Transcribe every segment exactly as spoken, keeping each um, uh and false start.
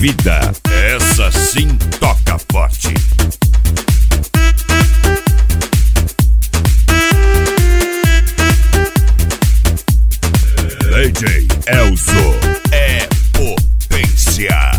Atrevida, essa sim toca forte. D J Elzo é potência.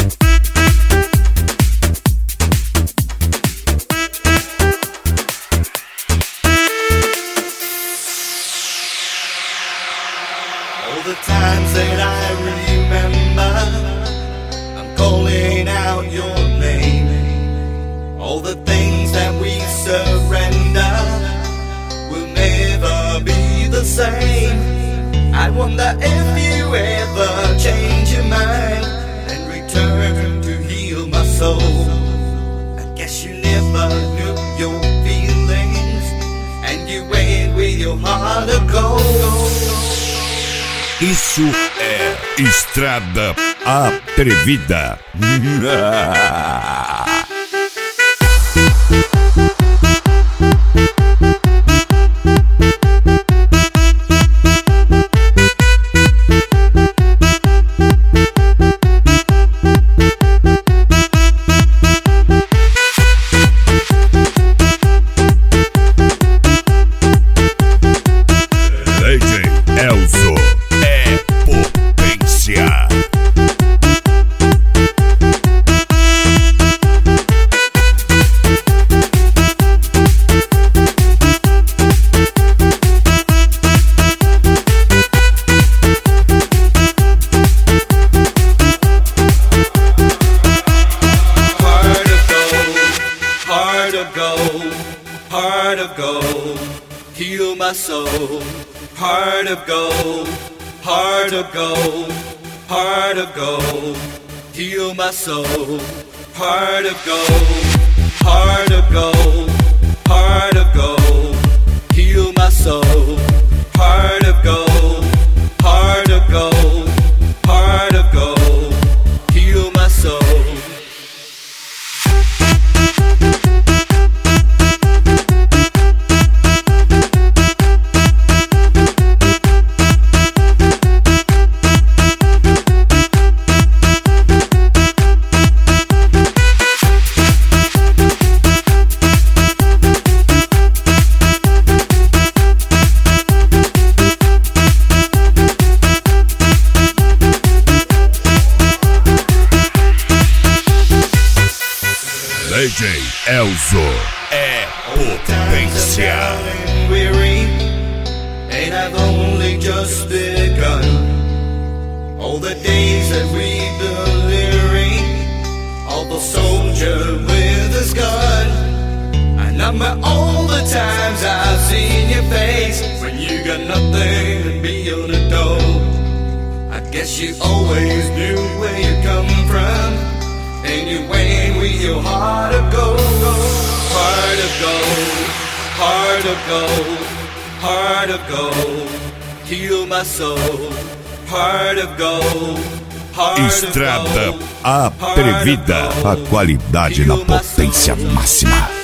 All the times that I remember, I'm calling out your name. All the things that we surrender will never be the same. I wonder if you ever change your mind and return to heal my soul. I guess you never knew your feelings, and you went with your heart of gold. Isso é Estrada Atrevida. D J Elzo é potência. Heart of gold, heart of gold, heal my soul. Heart of gold, heart of gold, heart of gold, heal my soul. Heart of gold, heart of gold, heart of gold, heal my soul. Heart of gold, heart of gold, heart of gold, heal my soul. D J Elzo é potência. And I've only just begun. All the days that we've been leering, all the soldier with his gun. I number all the times I've seen your face when you got nothing to be on the door. I guess you always knew where you come from, and you went with your heart of gold. Heart of gold, heart of gold, heart of gold, heal my soul. Heart of gold, heart Estrada of gold, Atrevida, a qualidade na potência máxima.